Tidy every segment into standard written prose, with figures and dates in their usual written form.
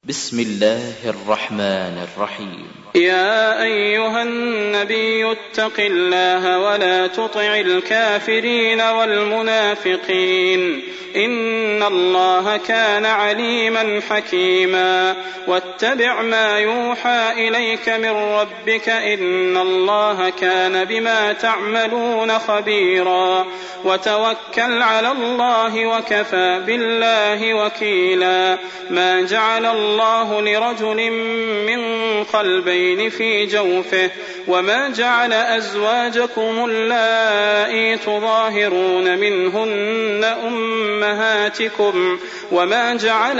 بسم الله الرحمن الرحيم. يا أيها النبي اتق الله ولا تطع الكافرين والمنافقين إن الله كان عليما حكيما واتبع ما يوحى إليك من ربك إن الله كان بما تعملون خبيرا وتوكل على الله وكفى بالله وكيلا ما جعل الله لرجل من قلبين في جوفه وما جعل أزواجكم اللائي تظاهرون منهن أمهاتكم وما جعل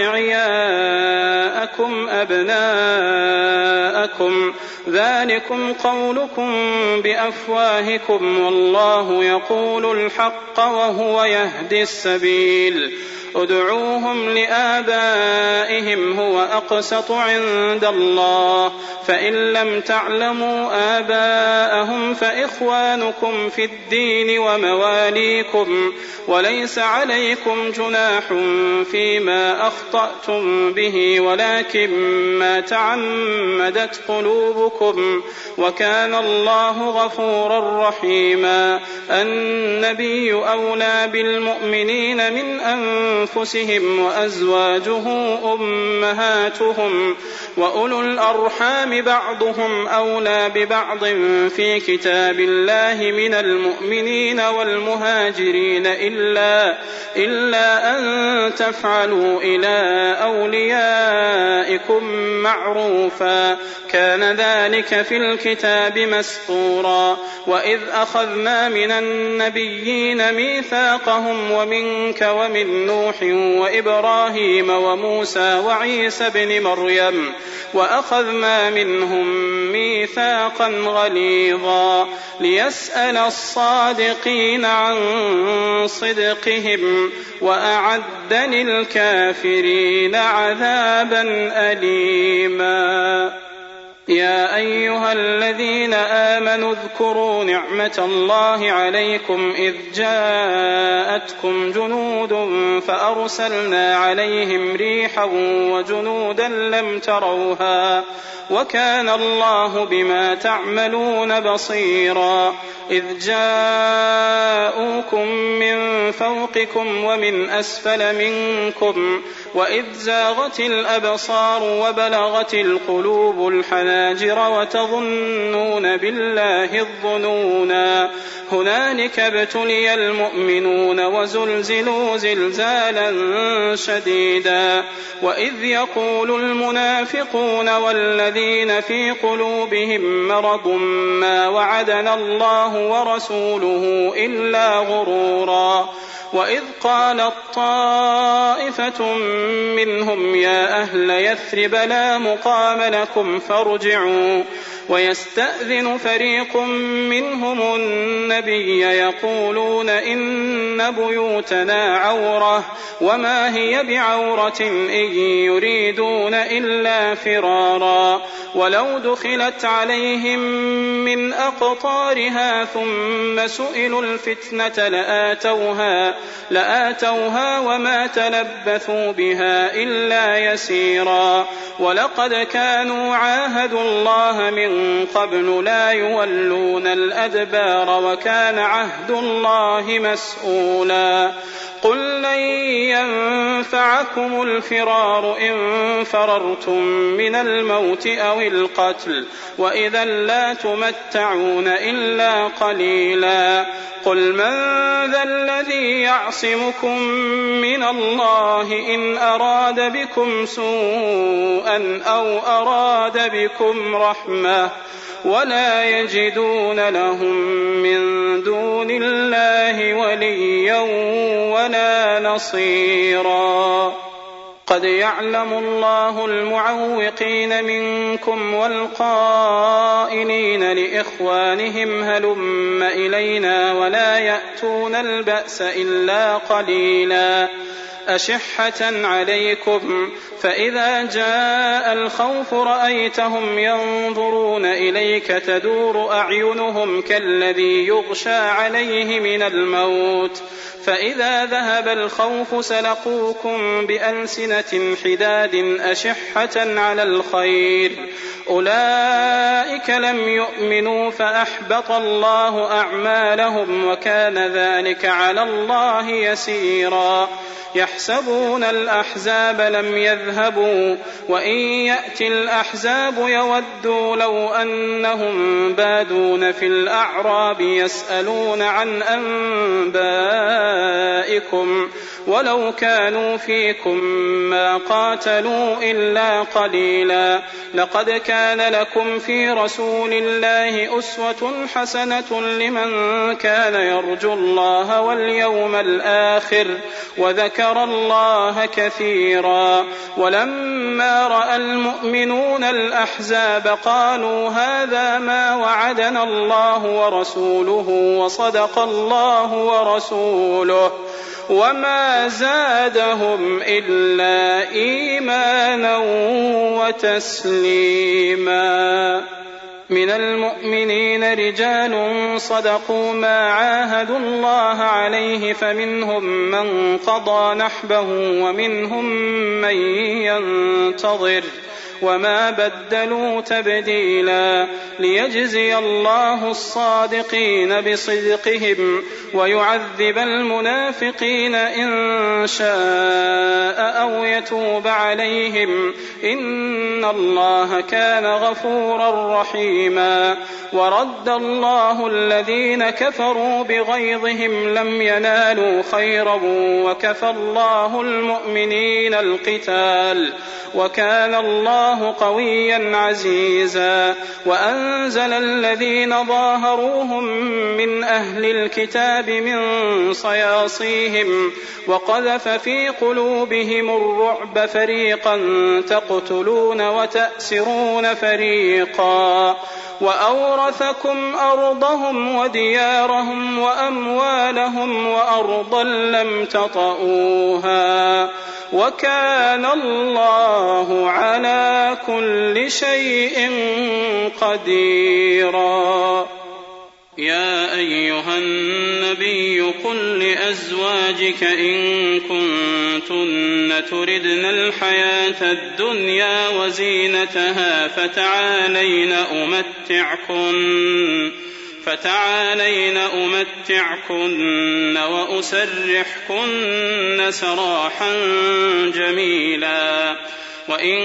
أدعياءكم أبناءكم ذلكم قولكم بأفواهكم والله يقول الحق وهو يهدي السبيل ادعوهم لآبائهم هو أقسط عند الله فإن لم تعلموا آباءهم فإخوانكم في الدين ومواليكم وليس عليكم جناح فيما أخطأتم به ولكن ما تعمدت قلوبكم وكان الله غفورا رحيما النبي أولى بالمؤمنين من أنفسهم وأزواجه أمهاتهم وأولو الأرحام بعضهم أولى ببعض في كتاب الله من المؤمنين والمهاجرين إلا أن تفعلوا إلى أوليائكم معروفا كان ذلك في الكتاب مسطورا وإذ أخذنا من النبيين ميثاقهم ومنك ومن نوح وإبراهيم وموسى وعيسى بن مريم وأخذنا منهم ميثاقا غليظا ليسأل الصادقين عن صدقهم وأعد للكافرين عذابا أليما يا أيها الذين آمنوا اذكروا نعمة الله عليكم إذ جاءتكم جنود فأرسلنا عليهم ريحا وجنودا لم تروها وكان الله بما تعملون بصيرا إذ جاءوكم من فوقكم ومن أسفل منكم وإذ زاغت الأبصار وبلغت القلوب الحناجر وتظنون بالله الظنونا هنالك ابتلي المؤمنون وزلزلوا زلزالا شديدا وإذ يقول المنافقون والذين في قلوبهم مرض ما وعدنا الله ورسوله إلا غرورا وإذ قالت طائفة منهم يا أهل يثرب لا مقام لكم فارجعوا ويستأذن فريق منهم النبي يقولون إن بيوتنا عورة وما هي بعورة إن يريدون إلا فرارا ولو دخلت عليهم من أقطارها ثم سئلوا الفتنة لآتوها وما تلبثوا بها إلا يسيرا ولقد كانوا عاهدوا الله من قبل لا يولون الأدبار وكان عهد الله مسؤولا قل لن ينفعكم الفرار إن فررتم من الموت أو القتل وإذا لا تمتعون إلا قليلا قل من ذا الذي يعصمكم من الله إن أراد بكم سوءا أو أراد بكم رحمة ولا يجدون لهم من دون الله وليا ولا نصيرا قد يعلم الله المعوقين منكم والقائلين لإخوانهم هلم إلينا ولا يأتون البأس إلا قليلا أشحة عليكم فإذا جاء الخوف رأيتهم ينظرون إليك تدور أعينهم كالذي يغشى عليه من الموت فإذا ذهب الخوف سلقوكم بألسنة حداد أشحة على الخير أولئك لم يؤمنوا فأحبط الله أعمالهم وكان ذلك على الله يسيرا يحسبون الأحزاب لم يذهبوا وإن يأتي الأحزاب يودوا لو أنهم بادون في الأعراب يسألون عن أنبائكم ولو كانوا فيكم ما قاتلوا إلا قليلا لقد كان لكم في رسول الله أسوة حسنة لمن كان يرجو الله واليوم الآخر وذكر الله كثيرا ولما رأى المؤمنون الأحزاب قالوا هذا ما وعدنا الله ورسوله وصدق الله ورسوله وما زادهم إلا إيمانا وتسليما من المؤمنين رجال صدقوا ما عاهدوا الله عليه فمنهم من قضى نحبه ومنهم من ينتظر وما بدلوا تبديلا ليجزي الله الصادقين بصدقهم ويعذب المنافقين إن شاء أو يتوب عليهم إن الله كان غفورا رحيما ورد الله الذين كفروا بغيظهم لم ينالوا خيرا وكفى الله المؤمنين القتال وكان الله قويا عزيزا وأنزل الذين ظاهروهم من أهل الكتاب من صياصيهم وقذف في قلوبهم الرعب فريقا تقتلون وتأسرون فريقا وأورثكم أرضهم وديارهم وأموالهم وأرضا لم تطئوها وكان الله على كل شيء قديرا يا أيها النبي قل لأزواجك إن كنتن تردن الحياة الدنيا وزينتها فتعالين أمتعكن وأسرحكن سراحا جميلا وإن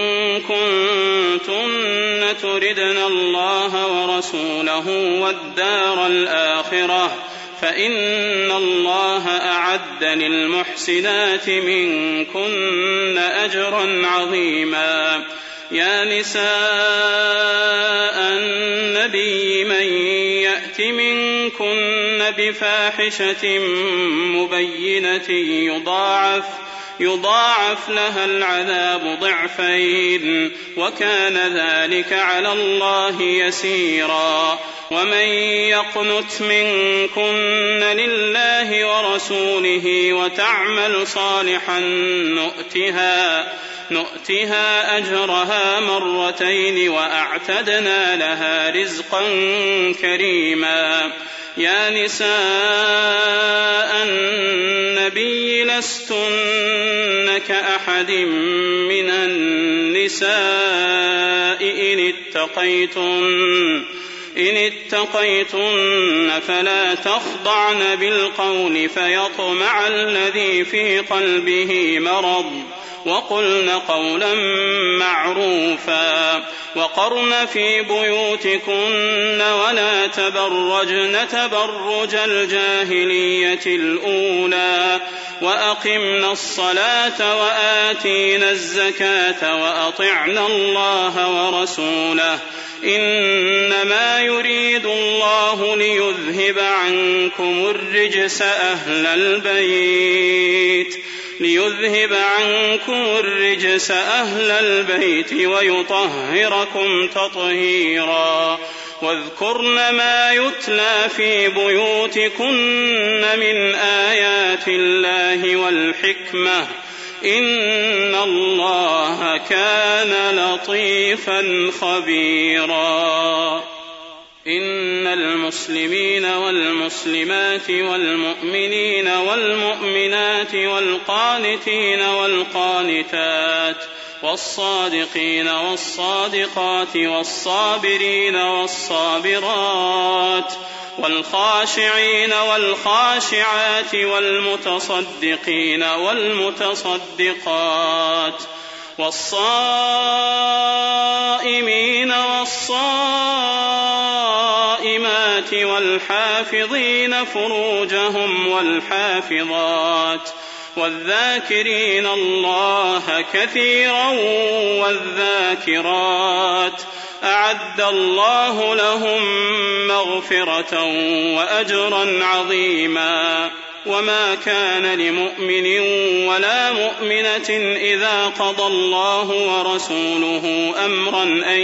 كنتن تردن الله ورسوله والدار الآخرة فإن الله أعد للمحسنات منكن أجرا عظيما يا نساء النبي من يأت منكن بفاحشة مبينة يضاعف لها العذاب ضعفين وكان ذلك على الله يسيرا ومن يقنت منكن لله ورسوله وتعمل صالحا نؤتها أجرها مرتين وأعتدنا لها رزقا كريما يا نساء النبي لستن كأحد من النساء إن اتقيتن فلا تخضعن بالقول فيطمع الذي في قلبه مرض وقلن قولا معروفا وقرن في بيوتكن ولا تبرجن تبرج الجاهلية الأولى وأقمنا الصلاة وآتينا الزكاة وأطعنا الله ورسوله إنما يريد الله ليذهب عنكم الرجس أهل البيت ويطهركم تطهيرا واذكرن ما يتلى في بيوتكن من آيات الله والحكمة إن الله كان لطيفا خبيرا. إن المسلمين والمسلمات والمؤمنين والمؤمنات والقانتين والقانتات والصادقين والصادقات والصابرين والصابرات والخاشعين والخاشعات والمتصدقين والمتصدقات والصائمين والصائمات والحافظين فروجهم والحافظات والذاكرين الله كثيرا والذاكرات أعد الله لهم مغفرة وأجرا عظيما. وما كان لمؤمن ولا مؤمنة إذا قضى الله ورسوله أمرا أن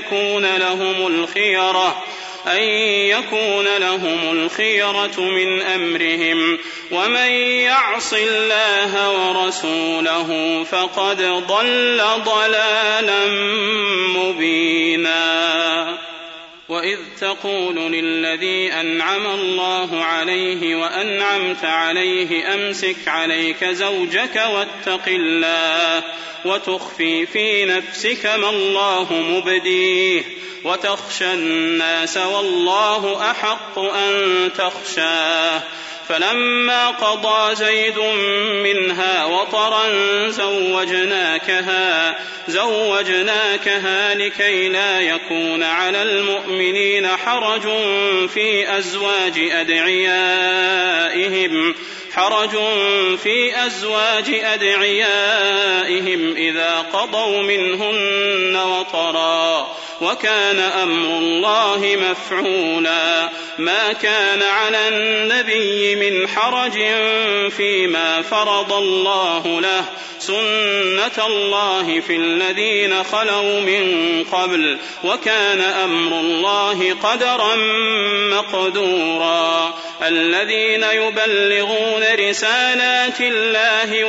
يكون لهم الخيرة من أمرهم، ومن يعص الله ورسوله فقد ضل ضلالا مبينا. وإذ تقول للذي أنعم الله عليه وأنعمت عليه أمسك عليك زوجك واتق الله وتخفي في نفسك ما الله مبديه وتخشى الناس والله أحق أن تخشاه. فلما قضى زيد منها وطرا زوجناكها لكي لا يكون على المؤمنين حرج في أزواج أدعيائهم إذا قضوا منهن وطرا، وكان أمر الله مفعولا. ما كان على النبي من حرج فيما فرض الله له، سنة الله في الذين خلوا من قبل، وكان أمر الله قدرا مقدورا. الذين يبلغون رسالات الله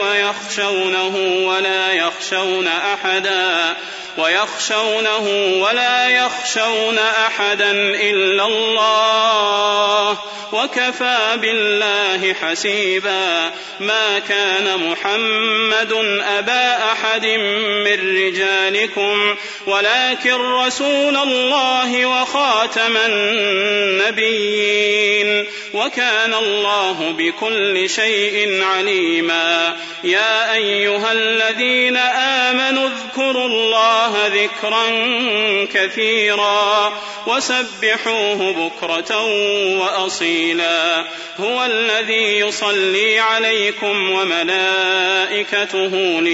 ولا يخشون أحدا إلا الله، وكفى بالله حسيبا. ما كان محمد أبا أحد من رجالكم ولكن رسول الله وخاتم النبيين، وكان الله بكل شيء عليما. يا أيها الذين آمنوا اذكروا الله ذكرا كثيرا وسبحوه بكرة وأصيلا. هو الذي يصلي عليكم وملائكته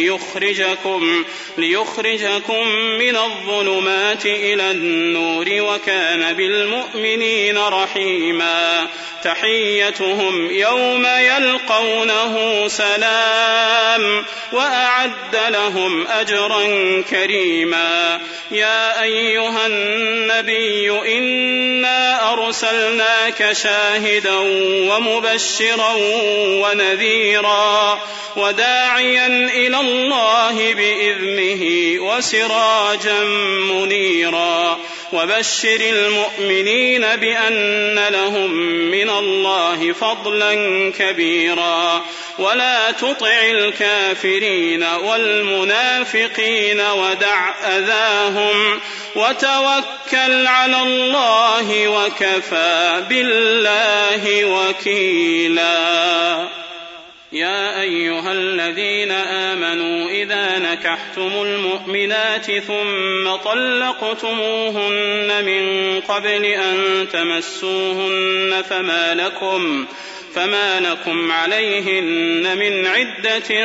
ليخرجكم من الظلمات إلى النور، وكان بالمؤمنين رحيما. تحيتهم يوم يلقونه سلام، وأعد لهم أجرا كريما. يا أيها النبي إنا أرسلناك شاهدا ومبشرا ونذيرا وداعيا إلى الله بإذنه وسراجا منيرا. وبشر المؤمنين بأن لهم من الله فضلا كبيرا. ولا تطع الكافرين والمنافقين ودع أذاهم وتوكل على الله وكفى بالله وكيلا. يا أيها الذين آمنوا إذا نكحتم المؤمنات ثم طلقتموهن من قبل أن تمسوهن فما لكم عليهن من عدة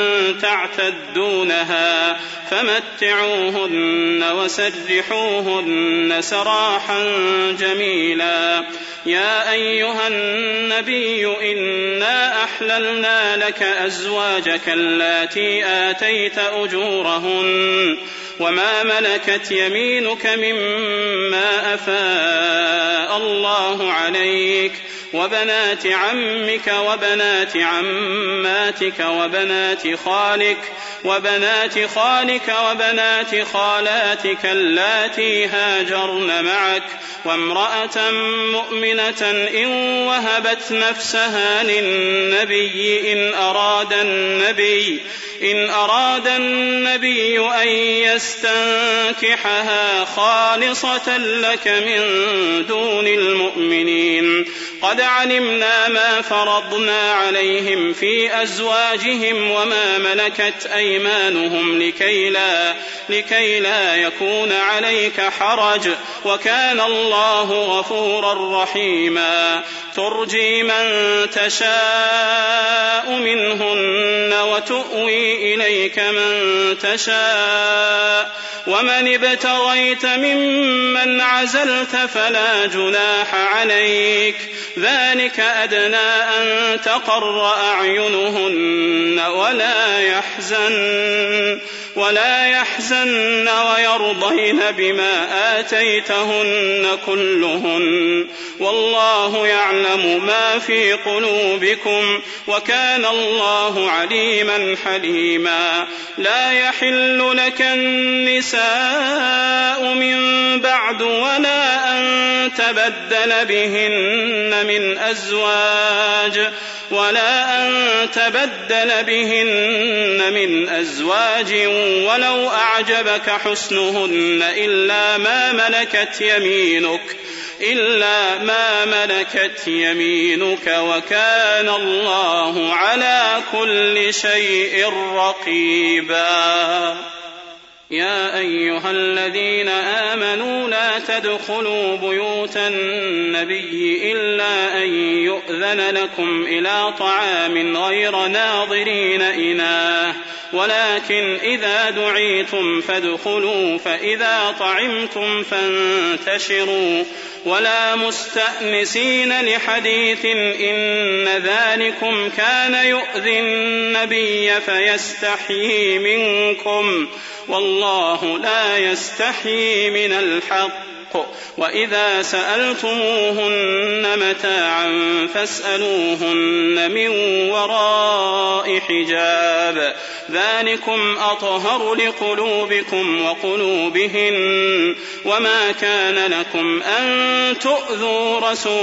تعتدونها، فمتعوهن وسرحوهن سراحا جميلا. يا أيها النبي إنا أحللنا لك أزواجك اللاتي آتيت أجورهن وما ملكت يمينك مما أفاء الله عليك، وبنات عمك وبنات عماتك وبنات خالك وبنات خالاتك اللاتي هاجرن معك وامرأة مؤمنة إن وهبت نفسها للنبي إن أراد النبي أن يستنكحها خالصة لك من دون المؤمنين. قد علمنا ما فرضنا عليهم في أزواجهم وما ملكت أيمانهم لكي لا يكون عليك حرج، وكان الله غفورا رحيما. ترجي من تشاء منهن وتؤوي إليك من تشاء، ومن ابتغيت ممن عزلت فلا جناح عليك، ذلك أدنى أن تقر أعينهن ولا يحزن ويرضين بما آتيتهن كلهن، والله يعلم ما في قلوبكم، وكان الله عليما حليما. لا يحل لك النساء من بعد ولا أن تبدل بهن من أزواج ولو أعجبك حسنهن إلا ما ملكت يمينك، وكان الله على كل شيء رقيبا. يا أيها الذين آمنوا لا تدخلوا بيوت النبي إلا أن يؤذن لكم إلى طعام غير ناظرين إناه، ولكن إذا دعيتم فادخلوا، فإذا طعمتم فانتشروا، ولا مستأنسين لحديث، إن ذلكم كان يؤذي النبي فيستحيي منكم، والله لا يستحيي من الحق. وإذا سألتموهن متاعا فاسألوهن من وراء حجاب، ذلكم أطهر لقلوبكم وقلوبهن. وما كان لكم أن تؤذوا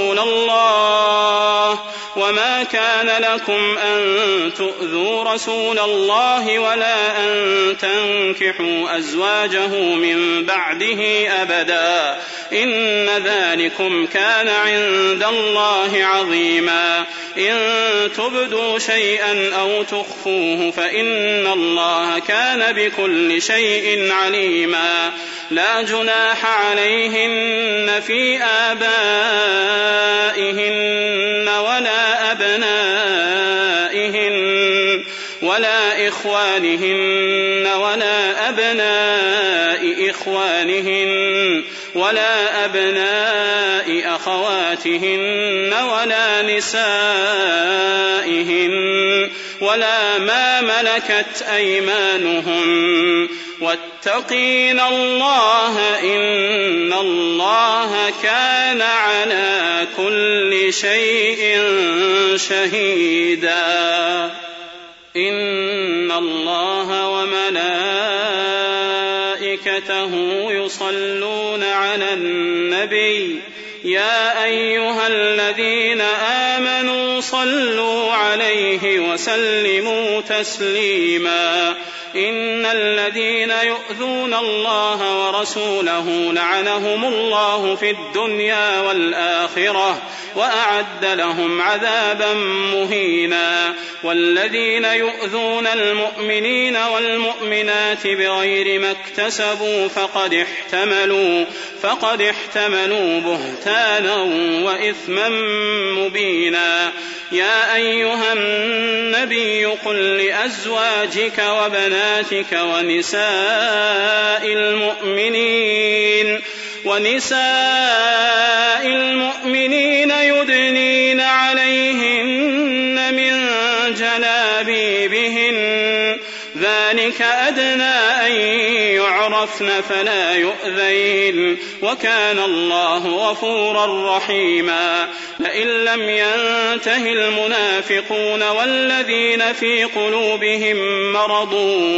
رسول الله ولا أن تنكحوا أزواجه من بعده أبدا، إن ذلكم كان عند الله عظيما. إن تبدوا شيئا أو تخفوه فإن الله كان بكل شيء عليما. لا جناح عليهن في آبائهن ولا أبنائهن ولا إخوانهن ولا أبناء إخوانهن ولا أبناء أخواتهن ولا نسائهن ولا ما ملكت أيمانهن، واتقين الله إن الله كان على كل شيء شهيدا. إن الله وملائكته يصلون على النبي، يا أيها الذين آمنوا صلوا عليه وسلموا تسليما. إن الذين يؤذون الله ورسوله لعنهم الله في الدنيا والآخرة وأعد لهم عذابا مهينا. والذين يؤذون المؤمنين والمؤمنات بغير ما اكتسبوا فقد احتملوا بهتانا وإثما مبينا. يا أيها النبي قل لأزواجك وبناتك ونساء المؤمنين يدنين عليهن من جلابيبهن، ذلك أدنى أن يعرفن عرفن فلا يؤذين وكان الله غفورا رحيما. لئن لم ينته المنافقون والذين في قلوبهم مرض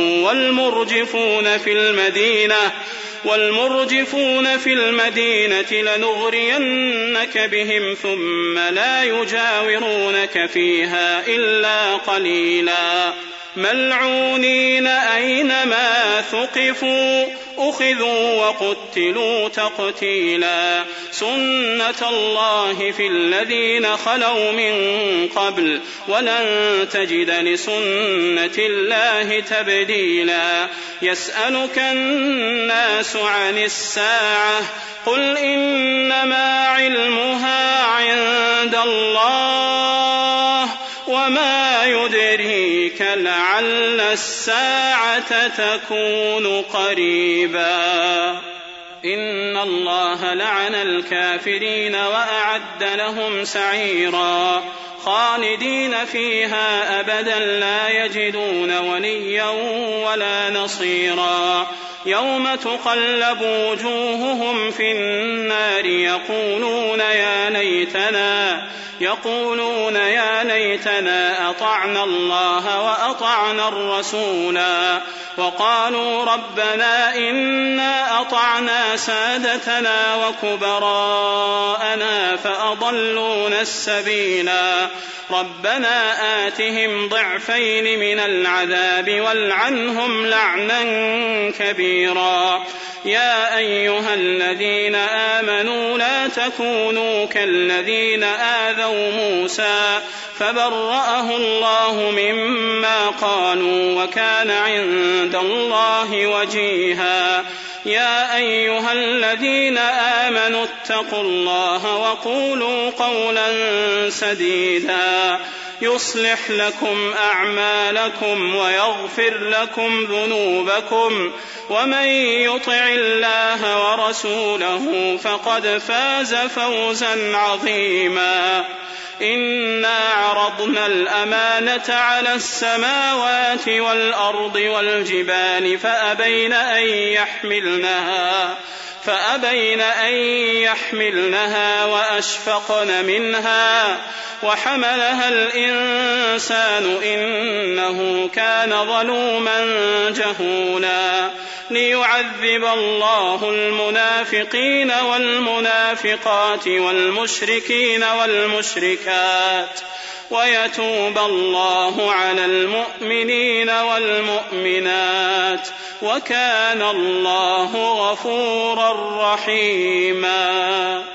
والمرجفون في المدينة لنغرينك بهم ثم لا يجاورونك فيها إلا قليلا ملعونين أينما ثقفوا أخذوا وقتلوا تقتيلا. سنة الله في الذين خلوا من قبل ولن تجد لسنة الله تبديلا. يسألك الناس عن الساعة قل إنما علمها عند الله وما يدريك لعل الساعة تكون قريبا. إن الله لعن الكافرين وأعد لهم سعيرا خالدين فيها أبدا لا يجدون وليا ولا نصيرا. يوم تقلب وجوههم في النار يقولون يا ليتنا أطعنا الله وأطعنا الرسولا وقالوا ربنا إنا أطعنا سادتنا وكبراءنا فأضلونا السبيلا. ربنا آتهم ضعفين من العذاب والعنهم لعنا كبيرا. يا أيها الذين آمنوا لا تكونوا كالذين آذوا موسى فبرأه الله مما قالوا وكان عند الله وجيها. يا أيها الذين آمنوا اتقوا الله وقولوا قولا سديدا يصلح لكم أعمالكم ويغفر لكم ذنوبكم ومن يطع الله ورسوله فقد فاز فوزا عظيما. إنا عرضنا الأمانة على السماوات والأرض والجبال فأبين أن يحملنها وأشفقن منها وحملها الإنسان إنه كان ظلوما جهولا. ليعذب الله المنافقين والمنافقات والمشركين والمشركات ويتوب الله على المؤمنين والمؤمنات وكان الله غفورا رحيما.